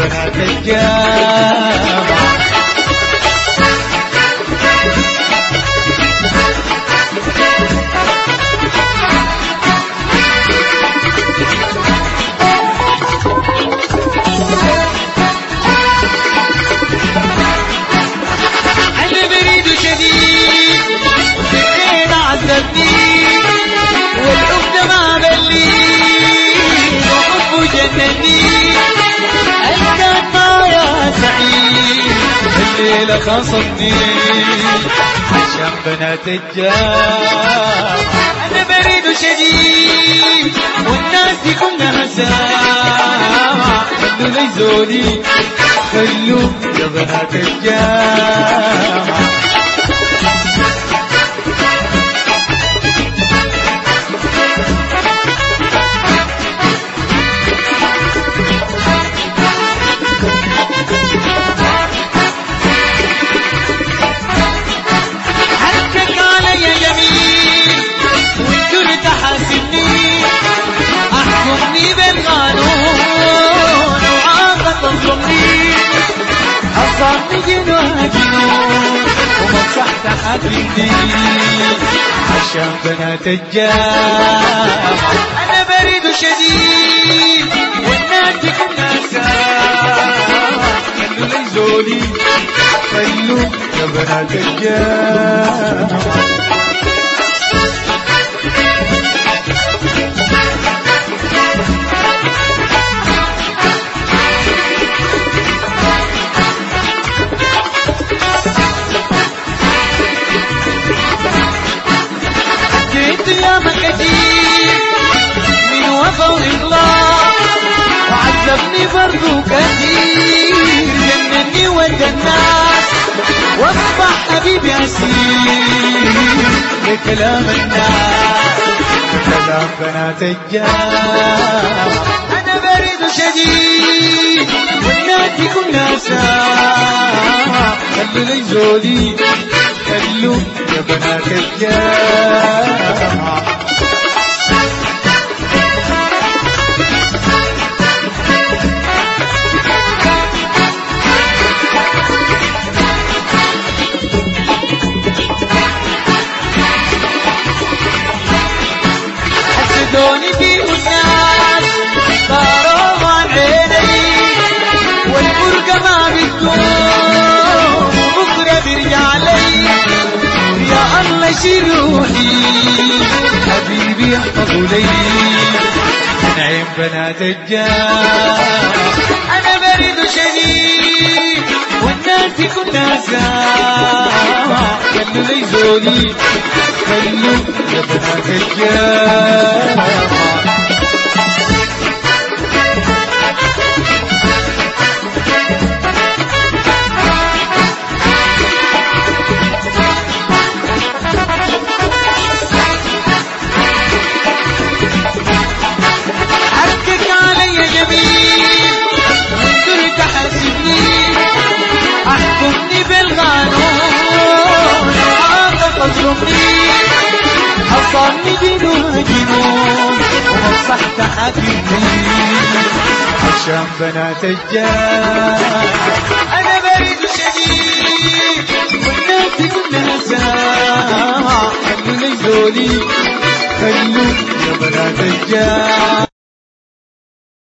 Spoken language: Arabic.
بنات الجامعة. أنا بريد شديد والليل عذبني والحب ما بلي وحبه جنني كان معايا سعيد الليلة خاصمني عشان بنات الجامعة. أنا بريد شديد والناس دي كلها سامعة خلوا لي زولي خلوا يا بنات الجامعة. أصابني جنون ومسحت حبيبي عشان بنات الجامعة. أنا بريد شديد والناس كلها سامعة خلوا لي زولي خلوا يا بنات الجامعة. ياما كتير من وفا وإغلاق وعذبني برضو كتير جنني ودى الناس واصبح حبيبي أسير لكلام الناس كلام بنات الجامعة. أنا بريد شديد والناس كلها سامعة خلوا لي زولي خلوا يا بنات الجامعة. حسدوني فيه الناس صاروا عن عيني والفرقة ما بتكون وبكرة بيرجع لي. يا الله شيل روحي حبيبي احفظوا لي نعيم بنات الجامعة. أنا بريد شديد والناس كلها سامعة خلوا لي زولي خلوا يا بنات الجامعة. أحكمني بالقانون وعاطف أظلمني أصابني جنون ومسحت حبيبي عشان بنات الجامعة. أنا بريد شديد والناس كلها سامعة خلوا لي زولي خلوا يا بنات الجامعة.